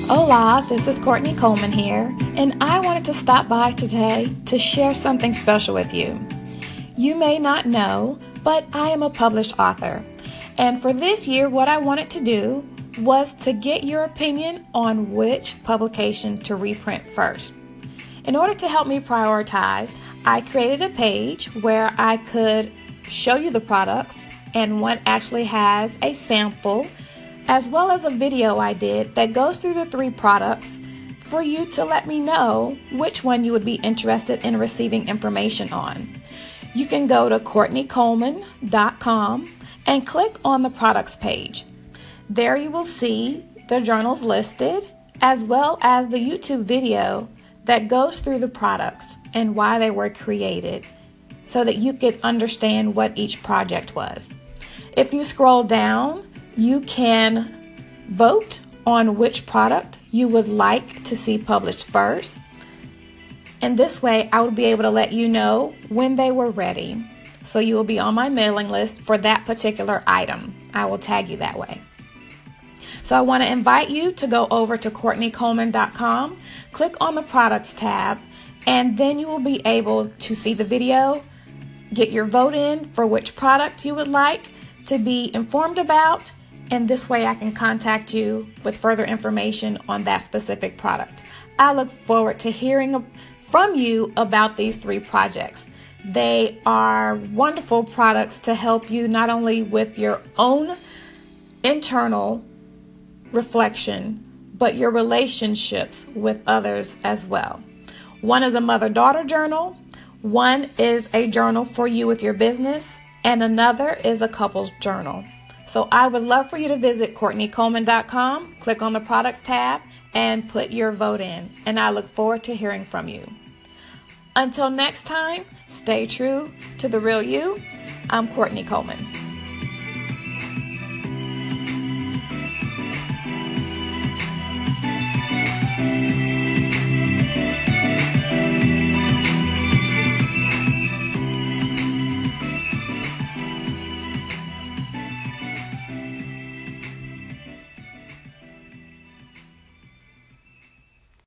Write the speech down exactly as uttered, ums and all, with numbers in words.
Hola, this is Courtney Coleman here, and I wanted to stop by today to share something special with you. You may not know, but I am a published author, and for this year, what I wanted to do was to get your opinion on which publication to reprint first. In order to help me prioritize, I created a page where I could show you the products, and one actually has a sample as well as a video I did that goes through the three products for you to let me know which one you would be interested in receiving information on. You can go to courtney coleman dot com and click on the products page. There you will see the journals listed as well as the YouTube video that goes through the products and why they were created so that you could understand what each project was. If you scroll down, you can vote on which product you would like to see published first. And this way, I will be able to let you know when they were ready. So you will be on my mailing list for that particular item. I will tag you that way. So I want to invite you to go over to courtney coleman dot com, click on the products tab, and then you will be able to see the video, get your vote in for which product you would like to be informed about, and this way I can contact you with further information on that specific product. I look forward to hearing from you about these three projects. They are wonderful products to help you not only with your own internal reflection, but your relationships with others as well. One is a mother-daughter journal, one is a journal for you with your business, and another is a couples journal. So I would love for you to visit courtney coleman dot com, click on the products tab, and put your vote in. And I look forward to hearing from you. Until next time, stay true to the real you. I'm Courtney Coleman.